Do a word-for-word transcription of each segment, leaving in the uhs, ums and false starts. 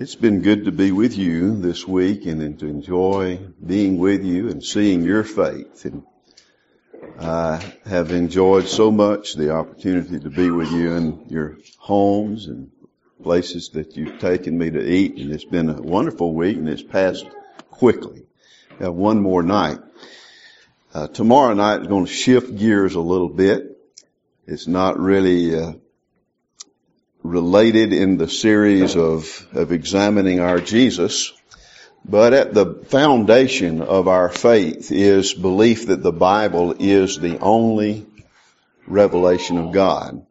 It's been good to be with you this week and to enjoy being with you and seeing your faith. And I have enjoyed so much the opportunity to be with you in your homes and places that you've taken me to eat. And it's been a wonderful week, and it's passed quickly. We have one more night. Uh, tomorrow night is going to shift gears a little bit. It's not really uh, related in the series of, of examining our Jesus, but at the foundation of our faith is belief that the Bible is the only revelation of God,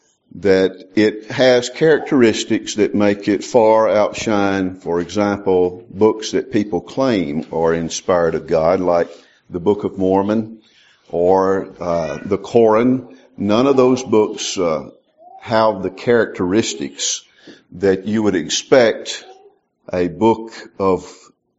that it has characteristics that make it far outshine, for example, books that people claim are inspired of God, like the Book of Mormon or uh, the Koran. None of those books uh, have the characteristics that you would expect a book of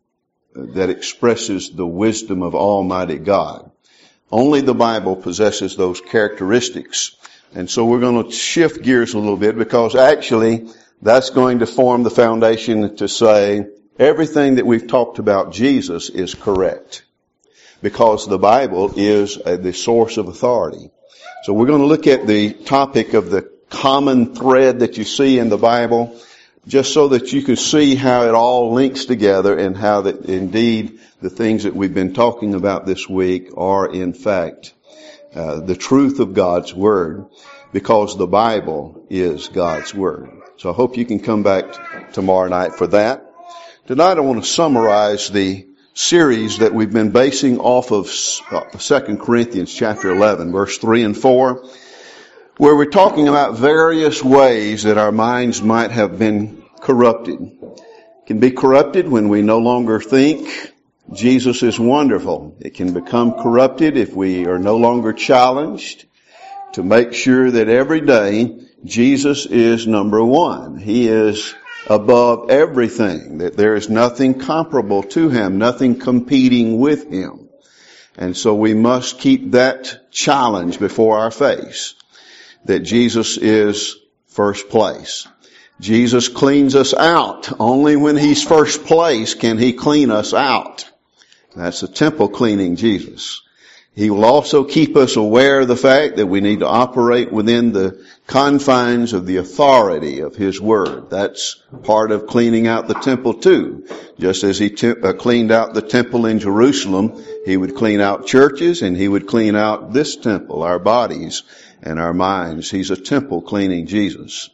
that expresses the wisdom of Almighty God. Only the Bible possesses those characteristics. And so we're going to shift gears a little bit, because actually that's going to form the foundation to say everything that we've talked about Jesus is correct, because the Bible is uh, the source of authority. So we're going to look at the topic of the common thread that you see in the Bible, just so that you can see how it all links together, and how that indeed the things that we've been talking about this week are in fact uh, the truth of God's Word, because the Bible is God's Word. So I hope you can come back tomorrow night for that. Tonight I want to summarize the series that we've been basing off of Second Corinthians chapter eleven, verse three and four, where we're talking about various ways that our minds might have been corrupted. It can be corrupted when we no longer think Jesus is wonderful. It can become corrupted if we are no longer challenged to make sure that every day Jesus is number one. He is above everything, that there is nothing comparable to Him, nothing competing with Him. And so we must keep that challenge before our face, that Jesus is first place. Jesus cleans us out. Only when He's first place can He clean us out. That's a temple cleaning Jesus. He will also keep us aware of the fact that we need to operate within the confines of the authority of His Word. That's part of cleaning out the temple too. Just as He te- uh, cleaned out the temple in Jerusalem, He would clean out churches, and He would clean out this temple, our bodies and our minds. He's a temple cleaning Jesus.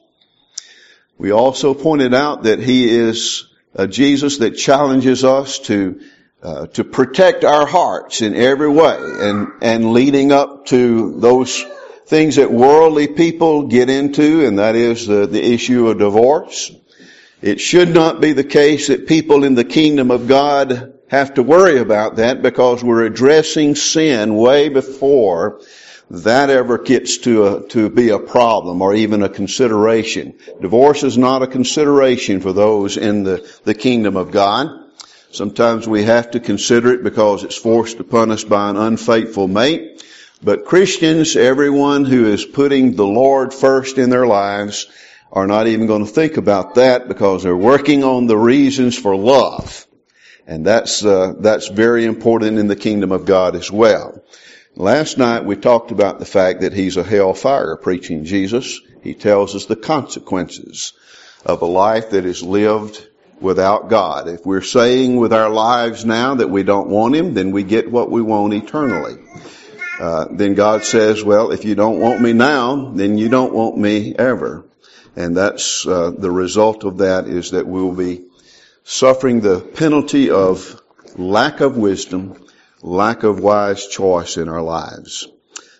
We also pointed out that He is a Jesus that challenges us to Uh, to protect our hearts in every way, and, and leading up to those things that worldly people get into, and that is the, the issue of divorce. It should not be the case that people in the kingdom of God have to worry about that, because we're addressing sin way before that ever gets to a, to be a problem or even a consideration. Divorce is not a consideration for those in the, the kingdom of God. Sometimes we have to consider it because it's forced upon us by an unfaithful mate. But Christians, everyone who is putting the Lord first in their lives, are not even going to think about that, because they're working on the reasons for love. And that's, uh, that's very important in the kingdom of God as well. Last night we talked about the fact that He's a hellfire preaching Jesus. He tells us the consequences of a life that is lived without God. If we're saying with our lives now that we don't want Him, then we get what we want eternally. Uh, then God says, well, if you don't want me now, then you don't want me ever. And that's uh, the result of that is that we'll be suffering the penalty of lack of wisdom, lack of wise choice in our lives.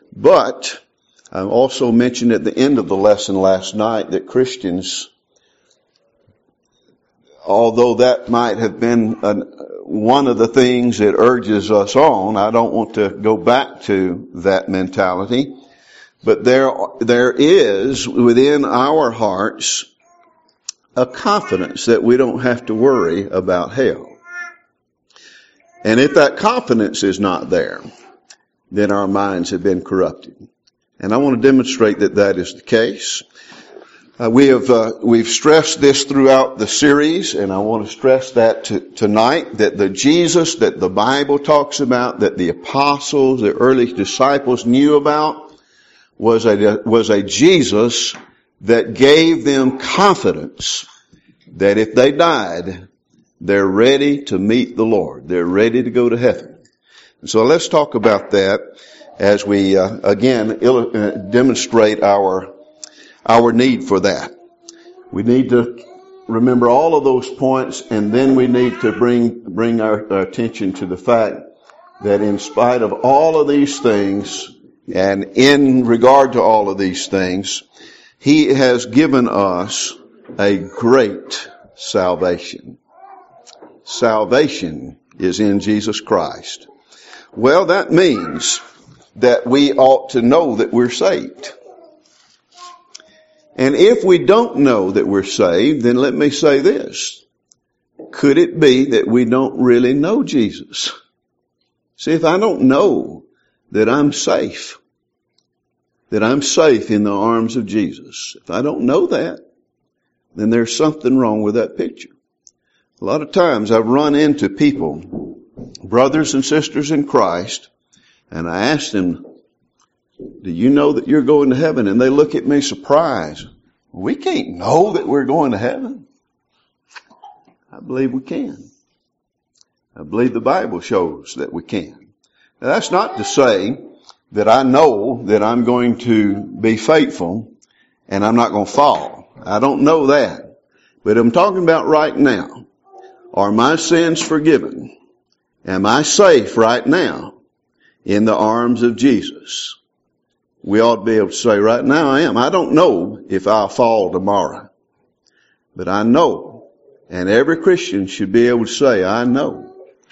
But I also mentioned at the end of the lesson last night that Christians, although that might have been an, one of the things that urges us on, I don't want to go back to that mentality. But there, there is within our hearts a confidence that we don't have to worry about hell. And if that confidence is not there, then our minds have been corrupted. And I want to demonstrate that that is the case. Uh, we have, uh, we've stressed this throughout the series, and I want to stress that to, tonight, that the Jesus that the Bible talks about, that the apostles, the early disciples knew about, was a, was a Jesus that gave them confidence that if they died, they're ready to meet the Lord. They're ready to go to heaven. And so let's talk about that as we, uh, again, il- uh, demonstrate our Our need for that. We need to remember all of those points, and then we need to bring bring our, our attention to the fact that in spite of all of these things, and in regard to all of these things, He has given us a great salvation. Salvation is in Jesus Christ. Well, that means that we ought to know that we're saved. And if we don't know that we're saved, then let me say this. Could it be that we don't really know Jesus? See, if I don't know that I'm safe, that I'm safe in the arms of Jesus, if I don't know that, then there's something wrong with that picture. A lot of times I've run into people, brothers and sisters in Christ, and I ask them, do you know that you're going to heaven? And they look at me surprised. We can't know that we're going to heaven. I believe we can. I believe the Bible shows that we can. Now, that's not to say that I know that I'm going to be faithful and I'm not going to fall. I don't know that. But I'm talking about right now. Are my sins forgiven? Am I safe right now in the arms of Jesus? We ought to be able to say, right now I am. I don't know if I'll fall tomorrow. But I know. And every Christian should be able to say, I know.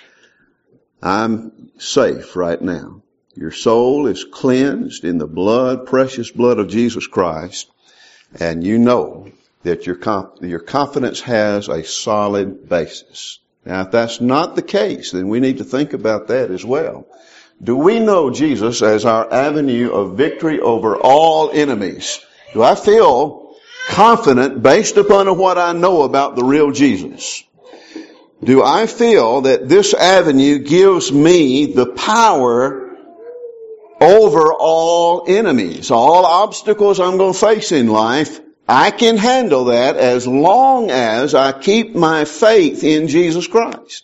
I'm safe right now. Your soul is cleansed in the blood, precious blood of Jesus Christ. And you know that your conf- your confidence has a solid basis. Now, if that's not the case, then we need to think about that as well. Do we know Jesus as our avenue of victory over all enemies? Do I feel confident based upon what I know about the real Jesus? Do I feel that this avenue gives me the power over all enemies, all obstacles I'm going to face in life? I can handle that as long as I keep my faith in Jesus Christ.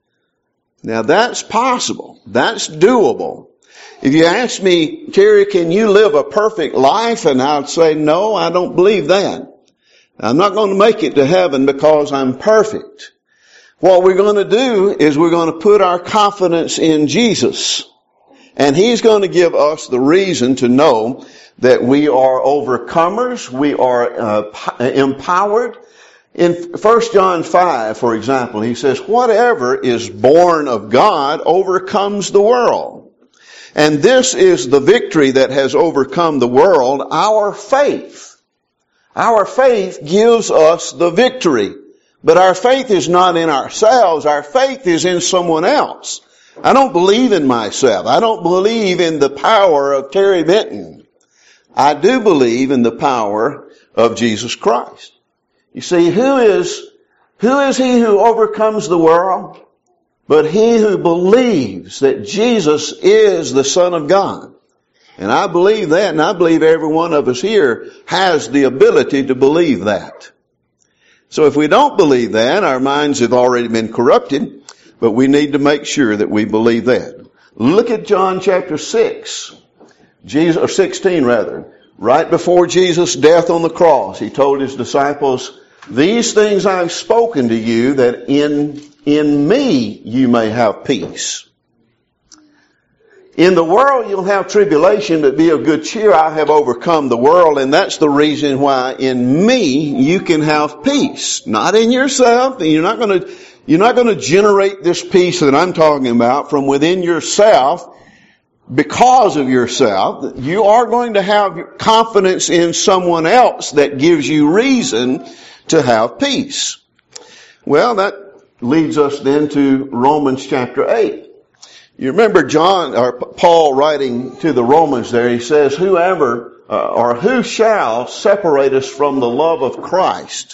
Now that's possible. That's doable. If you ask me, Terry, can you live a perfect life? And I'd say, no, I don't believe that. I'm not going to make it to heaven because I'm perfect. What we're going to do is we're going to put our confidence in Jesus. And He's going to give us the reason to know that we are overcomers, we are uh, empowered. In First John five, for example, he says, whatever is born of God overcomes the world. And this is the victory that has overcome the world, our faith. Our faith gives us the victory. But our faith is not in ourselves. Our faith is in someone else. I don't believe in myself. I don't believe in the power of Terry Benton. I do believe in the power of Jesus Christ. You see, who is, who is he who overcomes the world? But he who believes that Jesus is the Son of God. And I believe that, and I believe every one of us here has the ability to believe that. So if we don't believe that, our minds have already been corrupted, but we need to make sure that we believe that. Look at John chapter six, Jesus, or sixteen rather. Right before Jesus' death on the cross, He told His disciples, these things I've spoken to you that in, in me you may have peace. In the world you'll have tribulation, but be of good cheer. I have overcome the world, and that's the reason why in me you can have peace. Not in yourself. You're not going to, you're not going to generate this peace that I'm talking about from within yourself. Because of yourself, you are going to have confidence in someone else that gives you reason to have peace. Well, that leads us then to Romans chapter eight. You remember John or Paul writing to the Romans there, he says, whoever uh, or who shall separate us from the love of Christ?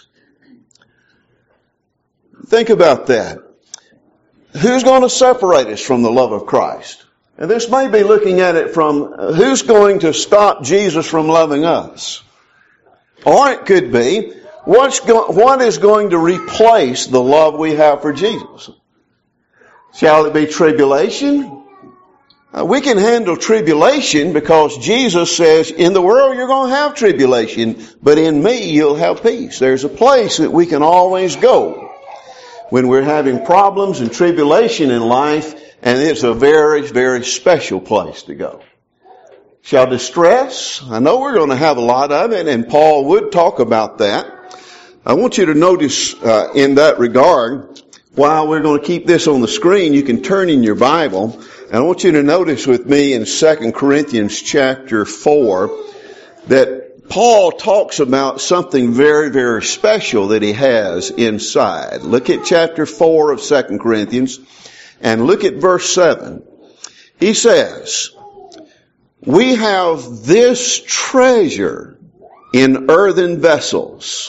Think about that. Who's going to separate us from the love of Christ? And this may be looking at it from uh, who's going to stop Jesus from loving us? Or it could be, what's go- what is going to replace the love we have for Jesus? Shall it be tribulation? Uh, we can handle tribulation because Jesus says, in the world you're going to have tribulation, but in me you'll have peace. There's a place that we can always go when we're having problems and tribulation in life, and it's a very, very special place to go. Shall distress? I know we're going to have a lot of it, and Paul would talk about that. I want you to notice uh, in that regard, while we're going to keep this on the screen, you can turn in your Bible, and I want you to notice with me in Second Corinthians chapter four that Paul talks about something very, very special that he has inside. Look at chapter four of Second Corinthians and look at verse seven. He says, we have this treasure in earthen vessels.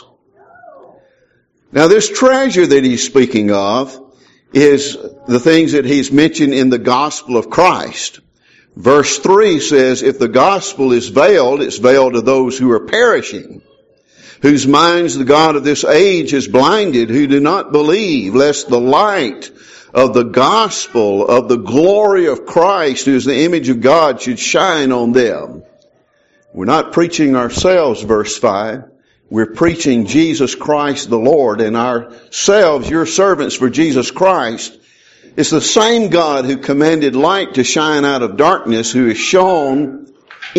Now this treasure that he's speaking of is the things that he's mentioned in the gospel of Christ. Verse three says, if the gospel is veiled, it's veiled to those who are perishing, whose minds the God of this age has blinded, who do not believe, lest the light of the gospel of the glory of Christ, who is the image of God, should shine on them. We're not preaching ourselves, verse five. We're preaching Jesus Christ the Lord, and ourselves, your servants for Jesus Christ. It's the same God who commanded light to shine out of darkness, who is shone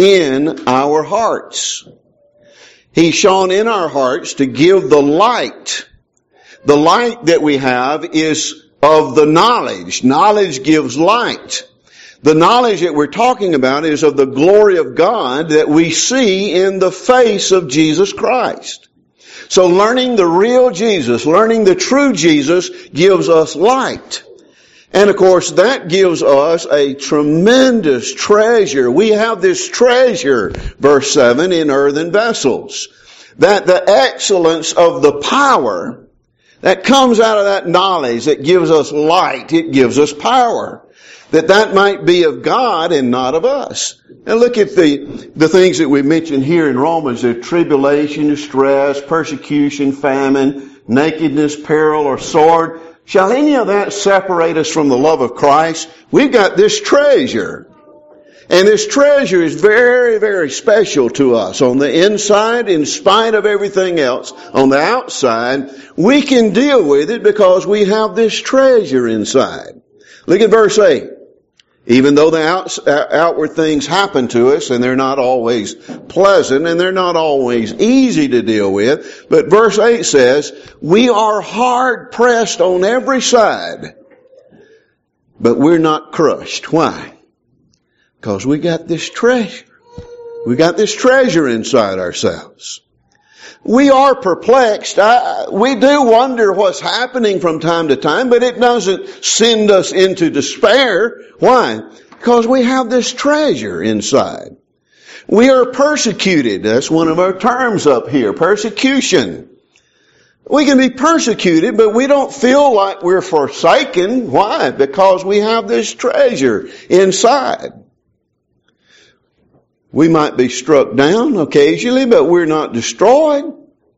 in our hearts. He's shone in our hearts to give the light. The light that we have is of the knowledge. Knowledge gives light. The knowledge that we're talking about is of the glory of God that we see in the face of Jesus Christ. So learning the real Jesus, learning the true Jesus gives us light. And of course, that gives us a tremendous treasure. We have this treasure, verse seven, in earthen vessels. That the excellence of the power that comes out of that knowledge that gives us light, it gives us power. That that might be of God and not of us. And look at the, the things that we mentioned here in Romans, the tribulation, distress, persecution, famine, nakedness, peril, or sword. Shall any of that separate us from the love of Christ? We've got this treasure. And this treasure is very, very special to us. On the inside, in spite of everything else, on the outside, we can deal with it because we have this treasure inside. Look at verse eight. Even though the out, outward things happen to us, and they're not always pleasant, and they're not always easy to deal with, but verse eight says, we are hard pressed on every side, but we're not crushed. Why? Because we got this treasure. We got this treasure inside ourselves. We are perplexed. I, we do wonder what's happening from time to time, but it doesn't send us into despair. Why? Because we have this treasure inside. We are persecuted. That's one of our terms up here, persecution. We can be persecuted, but we don't feel like we're forsaken. Why? Because we have this treasure inside. We might be struck down occasionally, but we're not destroyed.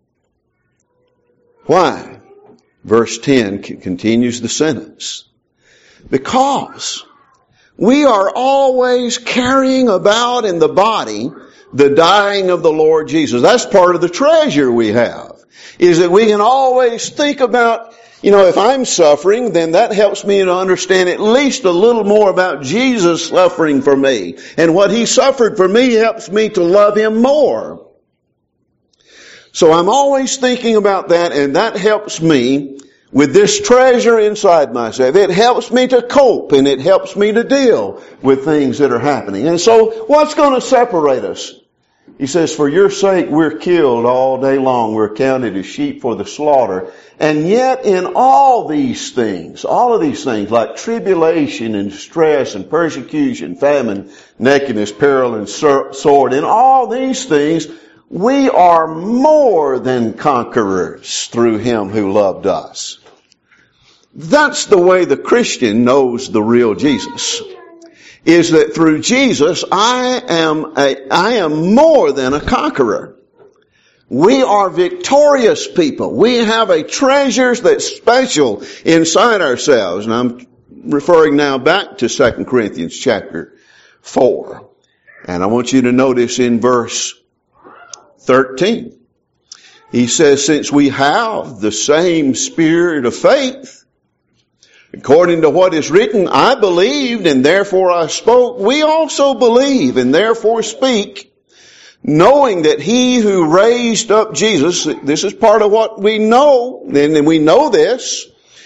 Why? Verse ten continues the sentence. Because we are always carrying about in the body the dying of the Lord Jesus. That's part of the treasure we have, is that we can always think about, you know, if I'm suffering, then that helps me to understand at least a little more about Jesus suffering for me. And what He suffered for me helps me to love Him more. So I'm always thinking about that, and that helps me with this treasure inside myself. It helps me to cope, and it helps me to deal with things that are happening. And so what's going to separate us? He says, for your sake we're killed all day long. We're counted as sheep for the slaughter. And yet in all these things, all of these things like tribulation and distress and persecution, famine, nakedness, peril and sword, in all these things, we are more than conquerors through Him who loved us. That's the way the Christian knows the real Jesus. Is that through Jesus, I am a, I am more than a conqueror. We are victorious people. We have a treasure that's special inside ourselves. And I'm referring now back to Second Corinthians chapter four. And I want you to notice in verse thirteen. He says, since we have the same spirit of faith, according to what is written, I believed and therefore I spoke. We also believe and therefore speak, knowing that He who raised up Jesus, this is part of what we know, and we know this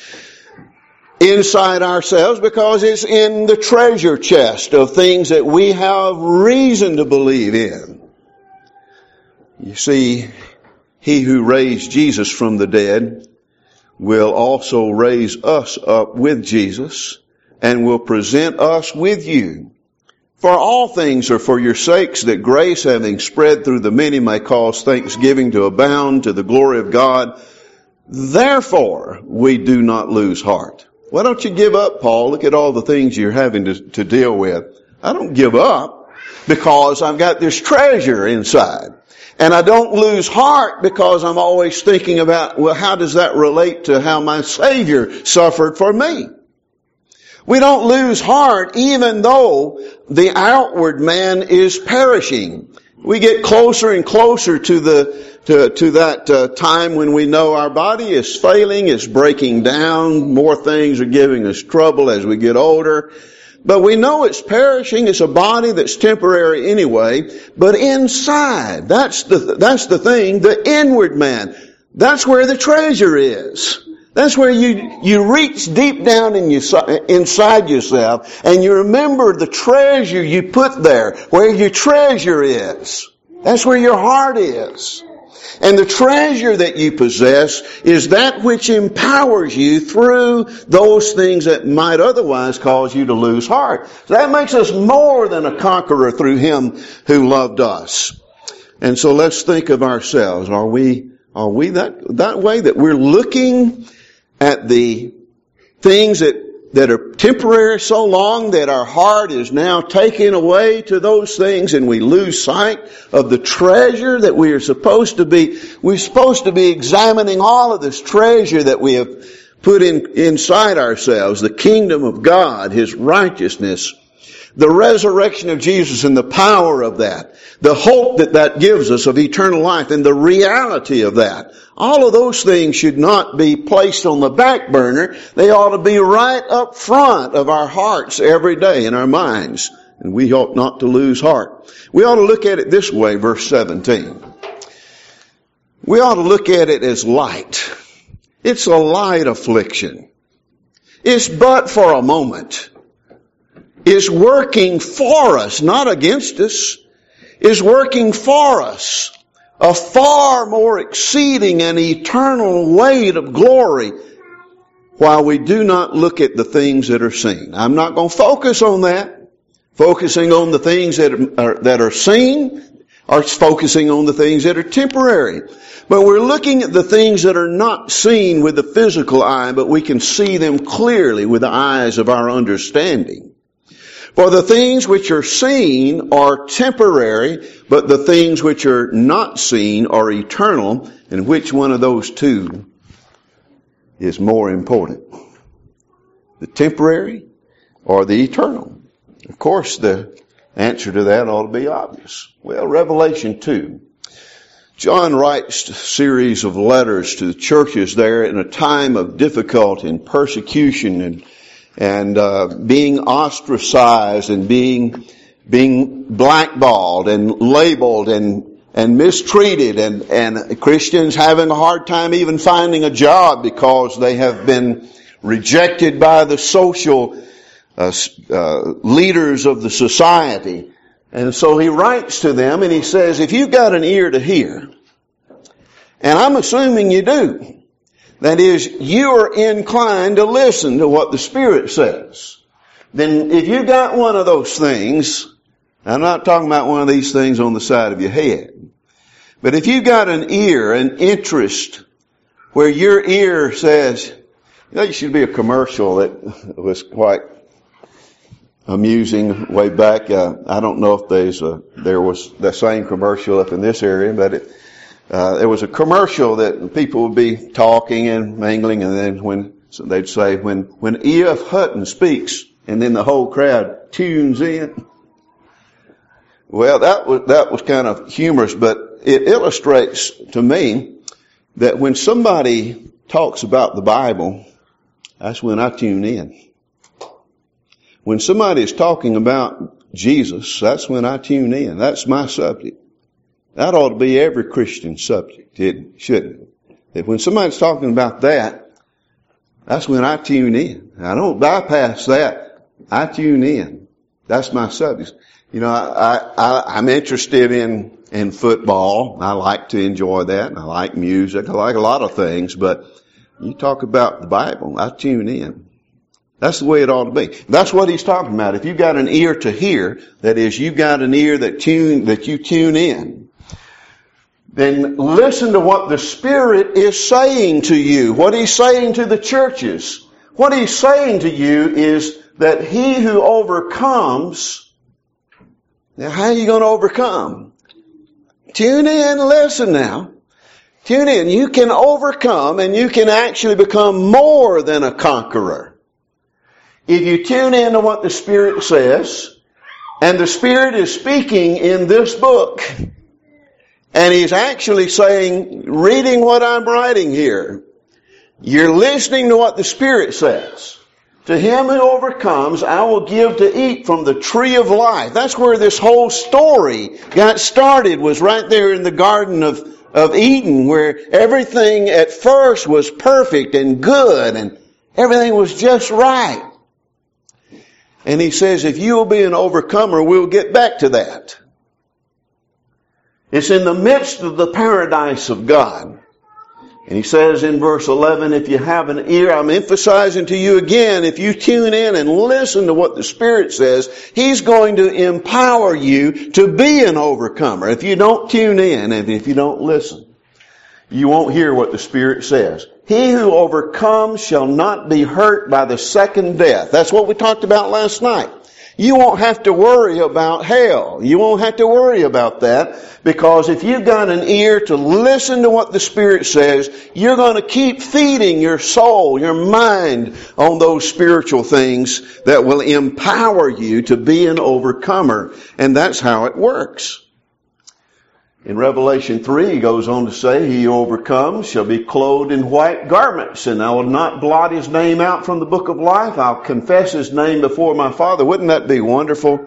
inside ourselves because it's in the treasure chest of things that we have reason to believe in. You see, He who raised Jesus from the dead will also raise us up with Jesus and will present us with you. For all things are for your sakes, that grace having spread through the many may cause thanksgiving to abound to the glory of God. Therefore, we do not lose heart. Why don't you give up, Paul? Look at all the things you're having to, to deal with. I don't give up because I've got this treasure inside. And I don't lose heart because I'm always thinking about, well, how does that relate to how my Savior suffered for me? We don't lose heart even though the outward man is perishing. We get closer and closer to the to, to that uh, time when we know our body is failing, it's breaking down, more things are giving us trouble as we get older. But we know it's perishing. It's a body that's temporary anyway. But inside, that's the, that's the thing, the inward man. That's where the treasure is. That's where you, you reach deep down in your, inside yourself and you remember the treasure you put there, where your treasure is. That's where your heart is. And the treasure that you possess is that which empowers you through those things that might otherwise cause you to lose heart. So that makes us more than a conqueror through Him who loved us. And so let's think of ourselves. Are we, are we that, that way that we're looking at the things that that are temporary so long that our heart is now taken away to those things and we lose sight of the treasure that we are supposed to be. We're supposed to be examining all of this treasure that we have put in inside ourselves, the kingdom of God, His righteousness, the resurrection of Jesus and the power of that, the hope that that gives us of eternal life and the reality of that. All of those things should not be placed on the back burner. They ought to be right up front of our hearts every day in our minds. And we ought not to lose heart. We ought to look at it this way, verse seventeen. We ought to look at it as light. It's a light affliction. It's but for a moment. It's working for us, not against us. It's working for us. A far more exceeding and eternal weight of glory while we do not look at the things that are seen. I'm not going to focus on that. Focusing on the things that are, that are seen or focusing on the things that are temporary. But we're looking at the things that are not seen with the physical eye, but we can see them clearly with the eyes of our understanding. For the things which are seen are temporary, but the things which are not seen are eternal. And which one of those two is more important? The temporary or the eternal? Of course, the answer to that ought to be obvious. Well, Revelation two. John writes a series of letters to the churches there in a time of difficulty and persecution and and uh, being ostracized and being being blackballed and labeled and and mistreated and and Christians having a hard time even finding a job because they have been rejected by the social uh, uh, leaders of the society. And so he writes to them and he says, if you've got an ear to hear, and I'm assuming you do, that is, you are inclined to listen to what the Spirit says, then if you've got one of those things, I'm not talking about one of these things on the side of your head, but if you've got an ear, an interest, where your ear says, you know, there should be a commercial that was quite amusing way back. Uh, I don't know if there's a, there was the same commercial up in this area, but it, uh, there was a commercial that people would be talking and mingling, and then when so they'd say, when when E F Hutton speaks, and then the whole crowd tunes in. Well, that was that was kind of humorous, but it illustrates to me that when somebody talks about the Bible, that's when I tune in. When somebody is talking about Jesus, that's when I tune in. That's my subject. That ought to be every Christian subject, it shouldn't. That when somebody's talking about that, that's when I tune in. I don't bypass that. I tune in. That's my subject. You know, I, I, I'm interested in, in football. I like to enjoy that. I like music. I like a lot of things, but you talk about the Bible, I tune in. That's the way it ought to be. That's what he's talking about. If you've got an ear to hear, that is, you've got an ear that tune, that you tune in, then listen to what the Spirit is saying to you, what He's saying to the churches. What He's saying to you is that he who overcomes, now how are you going to overcome? Tune in, listen now. Tune in. You can overcome and you can actually become more than a conqueror. If you tune in to what the Spirit says, and the Spirit is speaking in this book, and He's actually saying, reading what I'm writing here, you're listening to what the Spirit says. To him who overcomes, I will give to eat from the tree of life. That's where this whole story got started, was right there in the Garden of, of Eden, where everything at first was perfect and good, and everything was just right. And he says, if you will be an overcomer, we'll get back to that. It's in the midst of the paradise of God. And he says in verse eleven, if you have an ear, I'm emphasizing to you again, if you tune in and listen to what the Spirit says, He's going to empower you to be an overcomer. If you don't tune in and if you don't listen, you won't hear what the Spirit says. He who overcomes shall not be hurt by the second death. That's what we talked about last night. You won't have to worry about hell. You won't have to worry about that, because if you've got an ear to listen to what the Spirit says, you're going to keep feeding your soul, your mind on those spiritual things that will empower you to be an overcomer. And that's how it works. In Revelation three, he goes on to say, he who overcomes shall be clothed in white garments, and I will not blot his name out from the book of life. I'll confess his name before my Father. Wouldn't that be wonderful?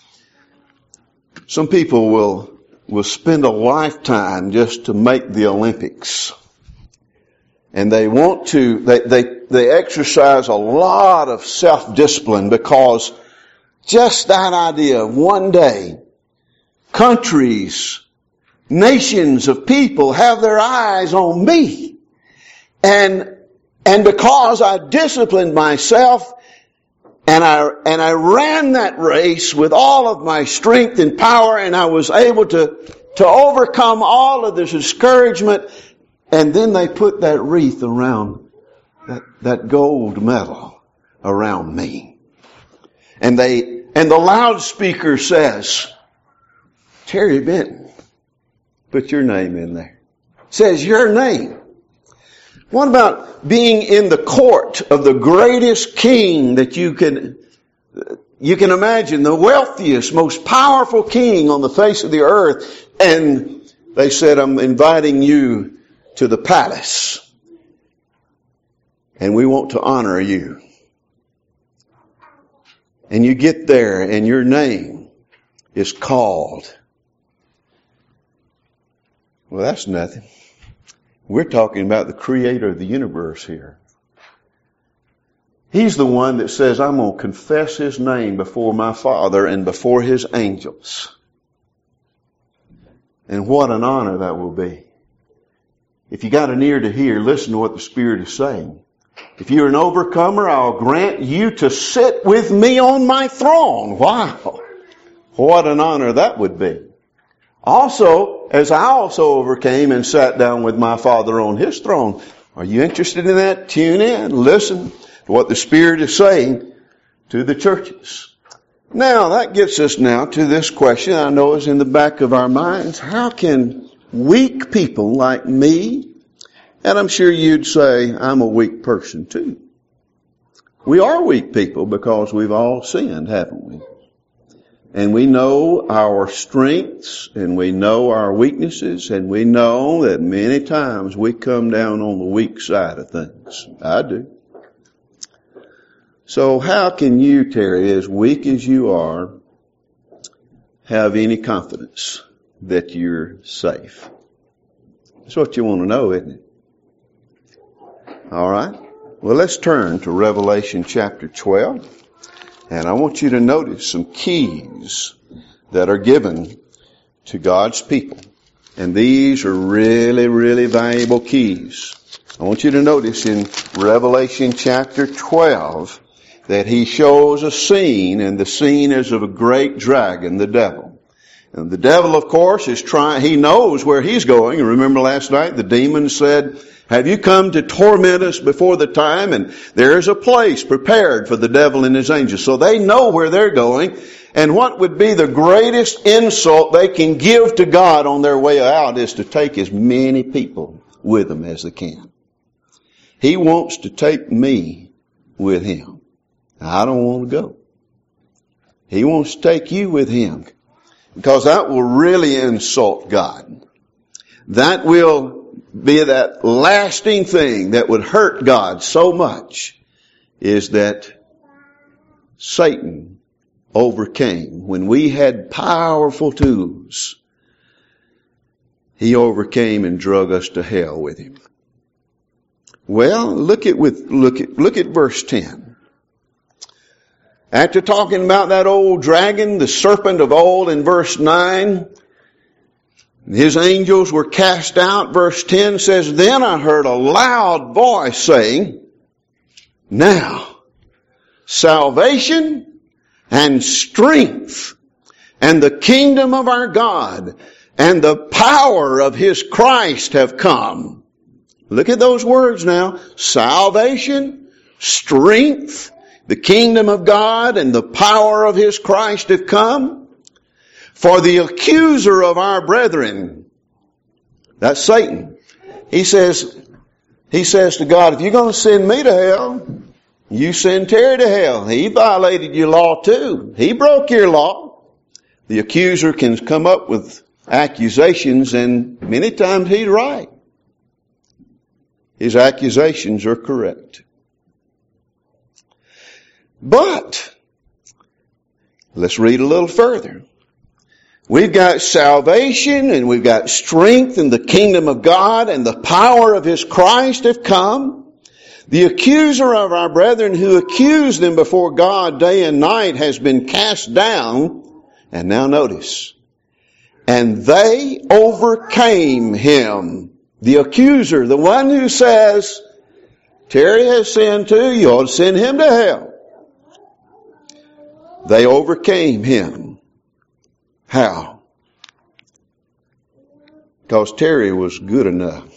Some people will, will spend a lifetime just to make the Olympics. And they want to, they, they, they exercise a lot of self-discipline, because just that idea of one day, countries, nations of people have their eyes on me. And, and because I disciplined myself and I, and I ran that race with all of my strength and power, and I was able to, to overcome all of this discouragement, and then they put that wreath around that, that gold medal around me. And they, and the loudspeaker says, Terry Benton, put your name in there. It says your name. What about being in the court of the greatest king that you can, you can imagine, the wealthiest, most powerful king on the face of the earth, and they said, I'm inviting you to the palace, and we want to honor you. And you get there, and your name is called. Well, that's nothing. We're talking about the Creator of the universe here. He's the one that says, I'm going to confess His name before my Father and before His angels. And what an honor that will be. If you got an ear to hear, listen to what the Spirit is saying. If you're an overcomer, I'll grant you to sit with me on my throne. Wow. What an honor that would be. Also, as I also overcame and sat down with my Father on His throne. Are you interested in that? Tune in. Listen to what the Spirit is saying to the churches. Now, that gets us now to this question I know is in the back of our minds. How can weak people like me, and I'm sure you'd say I'm a weak person too. We are weak people because we've all sinned, haven't we? And we know our strengths and we know our weaknesses and we know that many times we come down on the weak side of things. I do. So how can you, Terry, as weak as you are, have any confidence that you're safe? That's what you want to know, isn't it? All right. Well, let's turn to Revelation chapter twelve. And I want you to notice some keys that are given to God's people. And these are really, really valuable keys. I want you to notice in Revelation chapter twelve that He shows a scene, and the scene is of a great dragon, the devil. And the devil, of course, is trying, he knows where he's going. Remember last night the demon said, have you come to torment us before the time? And there is a place prepared for the devil and his angels. So they know where they're going. And what would be the greatest insult they can give to God on their way out is to take as many people with them as they can. He wants to take me with Him. I don't want to go. He wants to take you with Him. Because that will really insult God. That will be that lasting thing that would hurt God so much, is that Satan overcame. When we had powerful tools, he overcame and drug us to hell with him. Well, look at with look at look at verse ten. After talking about that old dragon, the serpent of old, in verse nine, his angels were cast out. Verse ten says, then I heard a loud voice saying, now salvation and strength and the kingdom of our God and the power of His Christ have come. Look at those words now. Salvation, strength, the kingdom of God and the power of His Christ have come. For the accuser of our brethren, that's Satan, he says, he says to God, if you're going to send me to hell, you send Terry to hell. He violated your law too. He broke your law. The accuser can come up with accusations, and many times he's right. His accusations are correct. But let's read a little further. We've got salvation and we've got strength in the kingdom of God and the power of His Christ have come. The accuser of our brethren who accused them before God day and night has been cast down. And now notice. And they overcame him. The accuser, the one who says, Terry has sinned too, you ought to send him to hell. They overcame him. How? Because Terry was good enough.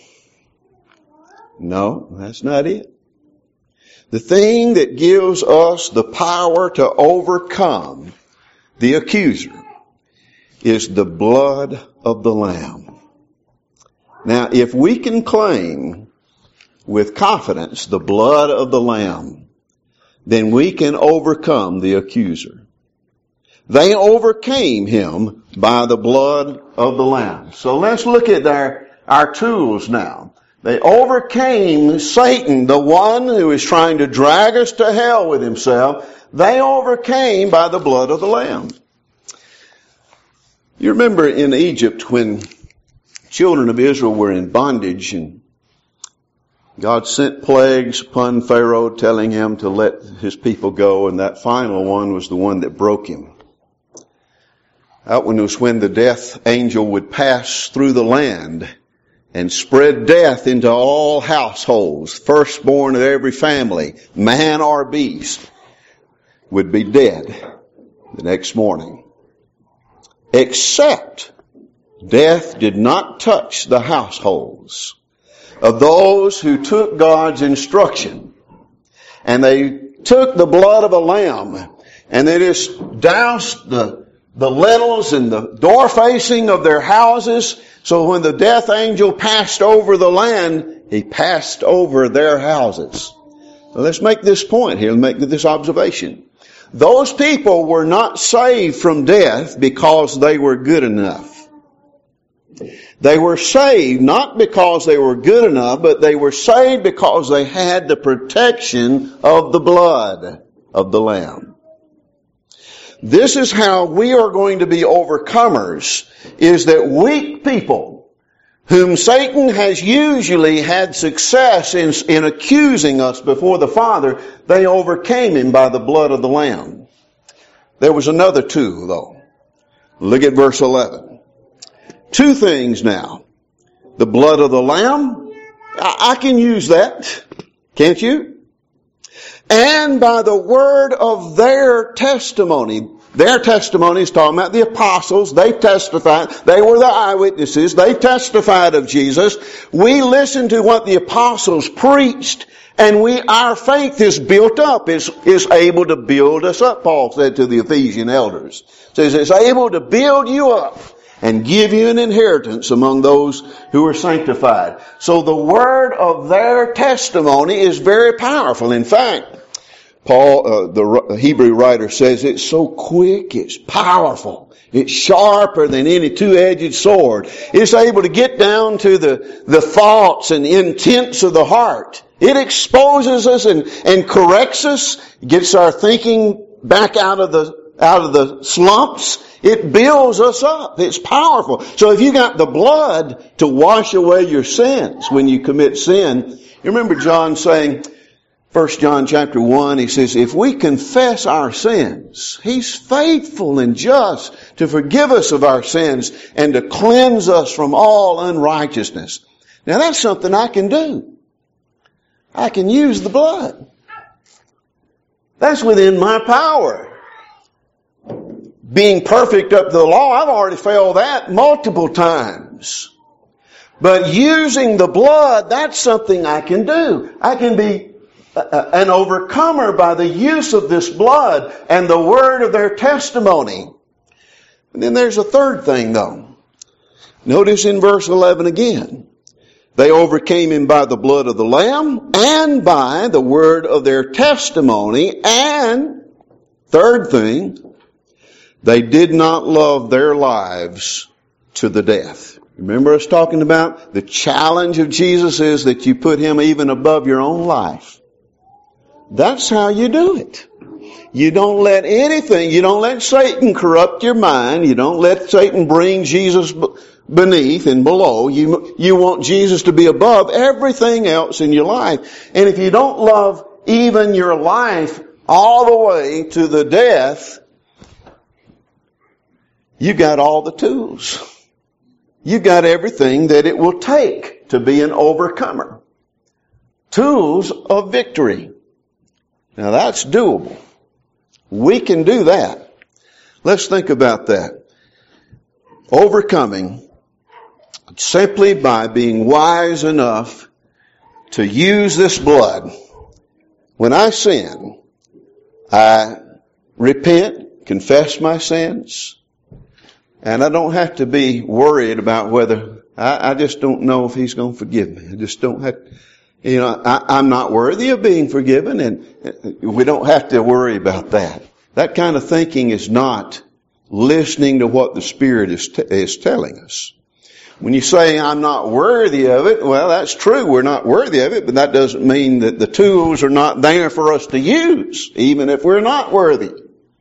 No, that's not it. The thing that gives us the power to overcome the accuser is the blood of the Lamb. Now, if we can claim with confidence the blood of the Lamb, then we can overcome the accuser. They overcame him by the blood of the Lamb. So let's look at our, our tools now. They overcame Satan, the one who is trying to drag us to hell with himself. They overcame by the blood of the Lamb. You remember in Egypt when children of Israel were in bondage, and God sent plagues upon Pharaoh, telling him to let his people go, and that final one was the one that broke him. That one was when the death angel would pass through the land and spread death into all households. Firstborn of every family, man or beast, would be dead the next morning. Except death did not touch the households of those who took God's instruction. And they took the blood of a lamb and they just doused the, the lintels and the door facing of their houses. So when the death angel passed over the land, he passed over their houses. Now let's make this point here, make this observation. Those people were not saved from death because they were good enough. They were saved not because they were good enough, but they were saved because they had the protection of the blood of the Lamb. This is how we are going to be overcomers, is that weak people, whom Satan has usually had success in, in accusing us before the Father, they overcame him by the blood of the Lamb. There was another tool, though. Look at verse eleven. Two things now. The blood of the Lamb, I, I can use that, can't you? And by the word of their testimony. Their testimony is talking about the apostles. They testified. They were the eyewitnesses. They testified of Jesus. We listened to what the apostles preached, and we, our faith is built up, is, is able to build us up, Paul said to the Ephesian elders. Says it's able to build you up and give you an inheritance among those who are sanctified. So the word of their testimony is very powerful. In fact, Paul, uh, the Hebrew writer, says it's so quick, it's powerful, it's sharper than any two-edged sword. It's able to get down to the, the thoughts and intents of the heart. It exposes us and, and corrects us, gets our thinking back out of the, out of the slumps. It builds us up. It's powerful. So if you got the blood to wash away your sins when you commit sin, you remember John saying, First John chapter one, he says, if we confess our sins, He's faithful and just to forgive us of our sins and to cleanse us from all unrighteousness. Now that's something I can do. I can use the blood. That's within my power. Being perfect up to the law, I've already failed that multiple times. But using the blood, that's something I can do. I can be an overcomer by the use of this blood and the word of their testimony. And then there's a third thing though. Notice in verse eleven again. They overcame him by the blood of the Lamb and by the word of their testimony. And third thing, they did not love their lives to the death. Remember us talking about the challenge of Jesus is that you put Him even above your own life. That's how you do it. You don't let anything, you don't let Satan corrupt your mind. You don't let Satan bring Jesus beneath and below. You, you want Jesus to be above everything else in your life. And if you don't love even your life all the way to the death, you got all the tools. You got everything that it will take to be an overcomer. Tools of victory. Now that's doable. We can do that. Let's think about that. Overcoming simply by being wise enough to use this blood. When I sin, I repent, confess my sins, and I don't have to be worried about whether, I, I just don't know if He's going to forgive me. I just don't have to. You know, I, I'm not worthy of being forgiven, and we don't have to worry about that. That kind of thinking is not listening to what the Spirit is t- is telling us. When you say, I'm not worthy of it, well, that's true. We're not worthy of it, but that doesn't mean that the tools are not there for us to use, even if we're not worthy.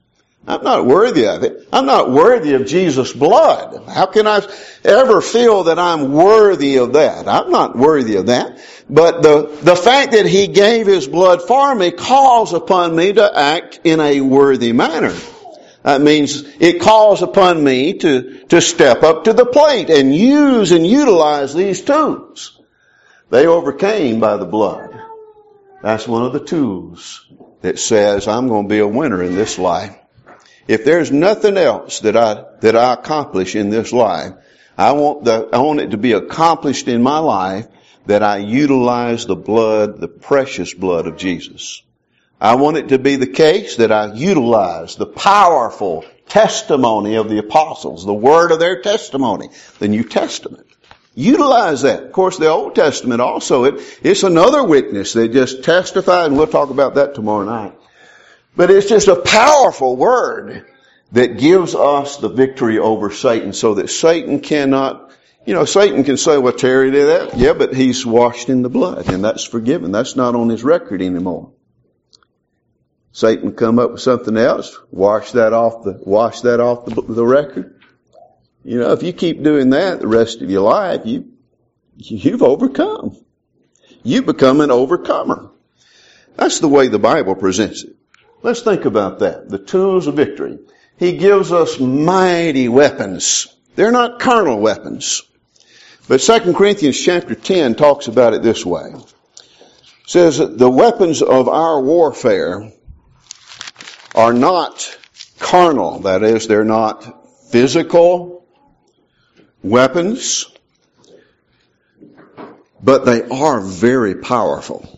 I'm not worthy of it. I'm not worthy of Jesus' blood. How can I ever feel that I'm worthy of that? I'm not worthy of that. But the, the fact that He gave His blood for me calls upon me to act in a worthy manner. That means it calls upon me to, to step up to the plate and use and utilize these tools. They overcame by the blood. That's one of the tools that says I'm going to be a winner in this life. If there's nothing else that I, that I accomplish in this life, I want the, I want it to be accomplished in my life that I utilize the blood, the precious blood of Jesus. I want it to be the case that I utilize the powerful testimony of the apostles, the word of their testimony, the New Testament. Utilize that. Of course, the Old Testament also, it, it's another witness. They just testify, and we'll talk about that tomorrow night. But it's just a powerful word that gives us the victory over Satan so that Satan cannot, you know, Satan can say, well, Terry did that. Yeah, but he's washed in the blood and that's forgiven. That's not on his record anymore. Satan come up with something else, wash that off the, wash that off the, the record. You know, if you keep doing that the rest of your life, you, you've overcome. You become an overcomer. That's the way the Bible presents it. Let's think about that. The tools of victory. He gives us mighty weapons. They're not carnal weapons. But Second Corinthians chapter ten talks about it this way. It says that the weapons of our warfare are not carnal. That is, they're not physical weapons, but they are very powerful.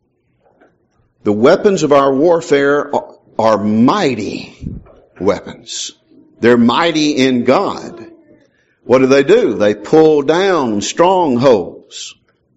The weapons of our warfare are, are mighty weapons. They're mighty in God. What do they do? They pull down strongholds.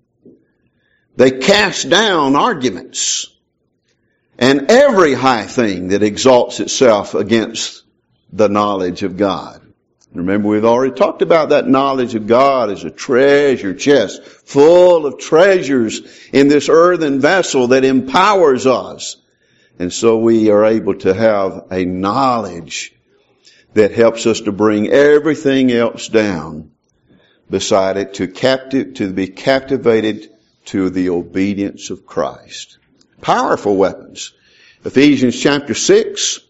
They cast down arguments. And every high thing that exalts itself against the knowledge of God. Remember, we've already talked about that knowledge of God as a treasure chest full of treasures in this earthen vessel that empowers us. And so we are able to have a knowledge that helps us to bring everything else down beside it, to captive, to be captivated to the obedience of Christ. Powerful weapons. Ephesians chapter six,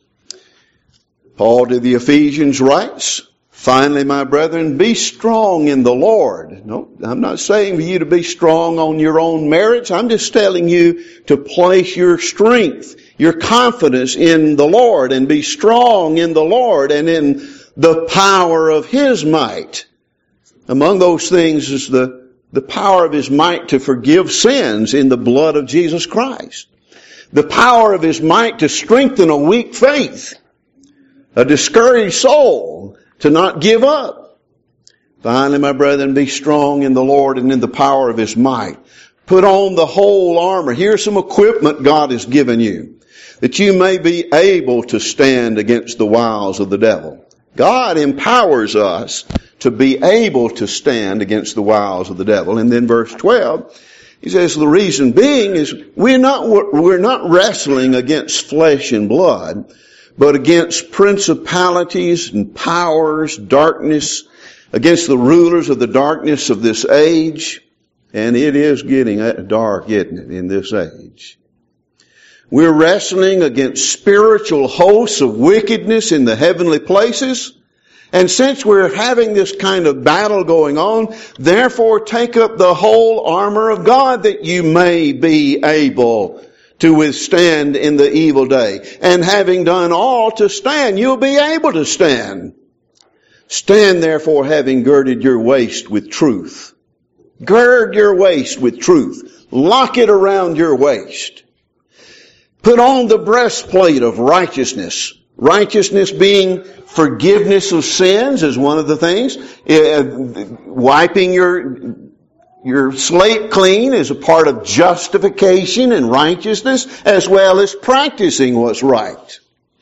Paul to the Ephesians writes, finally, my brethren, be strong in the Lord. No, I'm not saying for you to be strong on your own merits. I'm just telling you to place your strength, your confidence in the Lord, and be strong in the Lord and in the power of His might. Among those things is the, the power of His might to forgive sins in the blood of Jesus Christ. The power of His might to strengthen a weak faith, a discouraged soul, to not give up. Finally, my brethren, be strong in the Lord and in the power of His might. Put on the whole armor. Here's some equipment God has given you, that you may be able to stand against the wiles of the devil. God empowers us to be able to stand against the wiles of the devil. And then verse twelve, he says, the reason being is we're not, we're not wrestling against flesh and blood, but against principalities and powers, darkness, against the rulers of the darkness of this age. And it is getting dark, isn't it, in this age? We're wrestling against spiritual hosts of wickedness in the heavenly places. And since we're having this kind of battle going on, therefore take up the whole armor of God that you may be able to withstand in the evil day. And having done all to stand, you'll be able to stand. Stand therefore having girded your waist with truth. Gird your waist with truth. Lock it around your waist. Put on the breastplate of righteousness. Righteousness being forgiveness of sins is one of the things. Uh, wiping your, your slate clean is a part of justification and righteousness, as well as practicing what's right.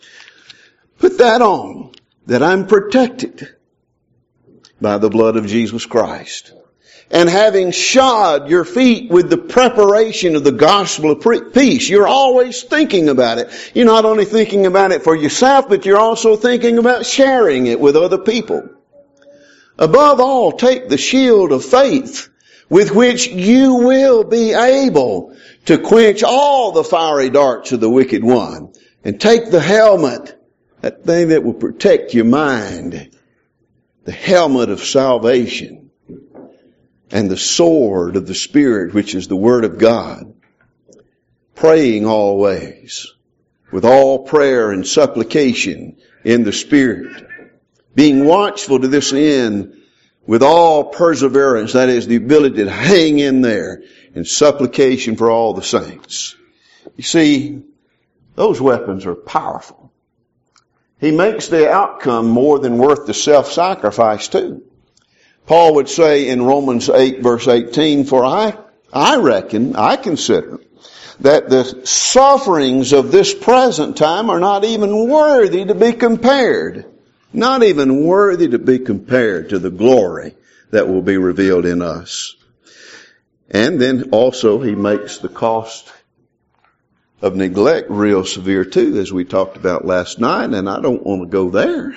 Put that on, that I'm protected by the blood of Jesus Christ. And having shod your feet with the preparation of the gospel of peace. You're always thinking about it. You're not only thinking about it for yourself, but you're also thinking about sharing it with other people. Above all, take the shield of faith, with which you will be able to quench all the fiery darts of the wicked one. And take the helmet, that thing that will protect your mind, the helmet of salvation. And the sword of the Spirit, which is the Word of God. Praying always, with all prayer and supplication in the Spirit. Being watchful to this end, with all perseverance, that is the ability to hang in there, and supplication for all the saints. You see, those weapons are powerful. He makes the outcome more than worth the self-sacrifice too. Paul would say in Romans eight verse eighteen, for I, I reckon, I consider that the sufferings of this present time are not even worthy to be compared. Not even worthy to be compared to the glory that will be revealed in us. And then also he makes the cost of neglect real severe too, as we talked about last night, and I don't want to go there.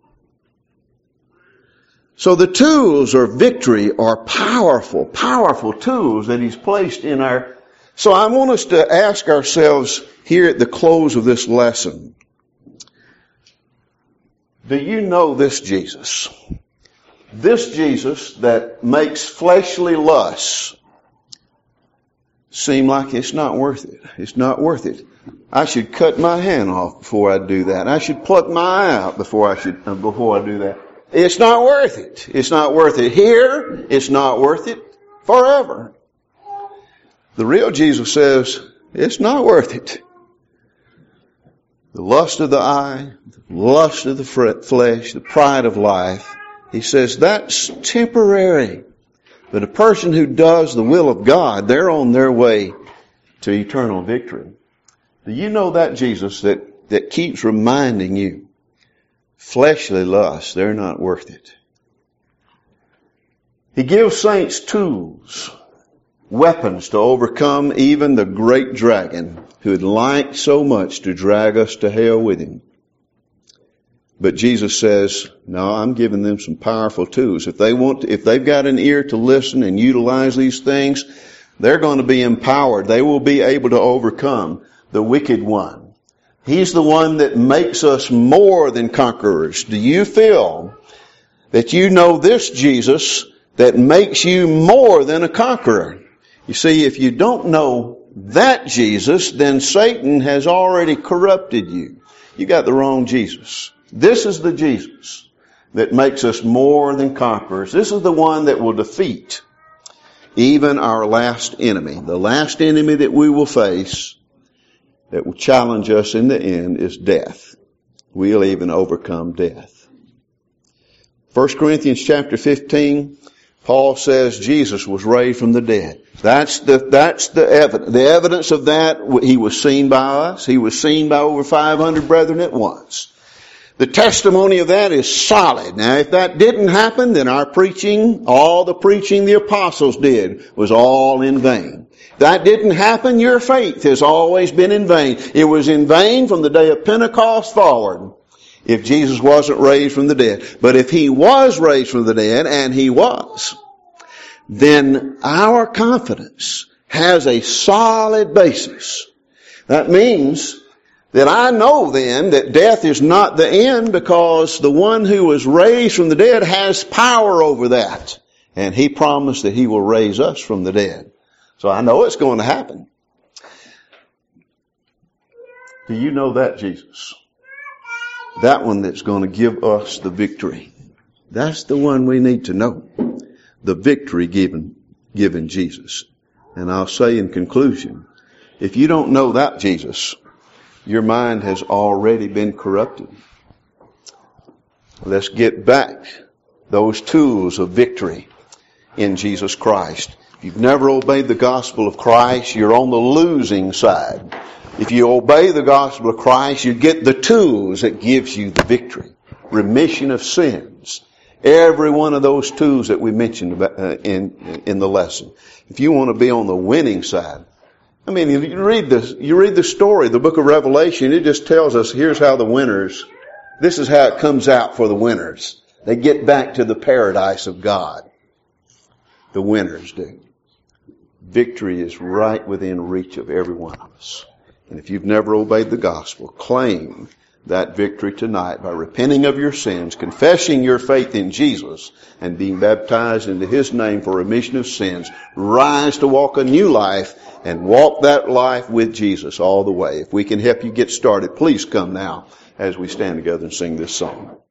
So the tools of victory are powerful, powerful tools that He's placed in our... So I want us to ask ourselves here at the close of this lesson, do you know this Jesus? This Jesus that makes fleshly lusts seem like it's not worth it. It's not worth it. I should cut my hand off before I do that. I should pluck my eye out before I should uh, before I do that. It's not worth it. It's not worth it here. It's not worth it forever. The real Jesus says, it's not worth it. The lust of the eye, the lust of the flesh, the pride of life, He says that's temporary. But a person who does the will of God, they're on their way to eternal victory. Do you know that Jesus that, that keeps reminding you, fleshly lusts, they're not worth it. He gives saints tools, weapons to overcome even the great dragon who would like so much to drag us to hell with him. But Jesus says, no, I'm giving them some powerful tools. If they want to, if they've got an ear to listen and utilize these things, they're going to be empowered. They will be able to overcome the wicked one. He's the one that makes us more than conquerors. Do you feel that you know this Jesus that makes you more than a conqueror? You see, if you don't know that Jesus, then Satan has already corrupted you. You got the wrong Jesus. This is the Jesus that makes us more than conquerors. This is the one that will defeat even our last enemy. The last enemy that we will face, that will challenge us in the end, is death. We'll even overcome death. First Corinthians chapter fifteen, Paul says Jesus was raised from the dead. That's the, that's the evidence. The evidence of that, He was seen by us. He was seen by over five hundred brethren at once. The testimony of that is solid. Now, if that didn't happen, then our preaching, all the preaching the apostles did, was all in vain. If that didn't happen, your faith has always been in vain. It was in vain from the day of Pentecost forward, if Jesus wasn't raised from the dead. But if He was raised from the dead, and He was, then our confidence has a solid basis. That means that I know then that death is not the end, because the one who was raised from the dead has power over that. And He promised that He will raise us from the dead. So I know it's going to happen. Do you know that Jesus? That one that's going to give us the victory. That's the one we need to know. The victory given, given Jesus. And I'll say in conclusion, if you don't know that Jesus, your mind has already been corrupted. Let's get back those tools of victory in Jesus Christ. If you've never obeyed the gospel of Christ, you're on the losing side. If you obey the gospel of Christ, you get the tools that gives you the victory. Remission of sins Every one of those tools that we mentioned about, uh, in in the lesson. If you want to be on the winning side, I mean, you read this, you read the story, the book of Revelation. It just tells us here's how the winners. This is how it comes out for the winners. They get back to the paradise of God. The winners do. Victory is right within reach of every one of us. And if you've never obeyed the gospel, claim that victory tonight by repenting of your sins, confessing your faith in Jesus, and being baptized into His name for remission of sins. Rise to walk a new life and walk that life with Jesus all the way. If we can help you get started, please come now as we stand together and sing this song.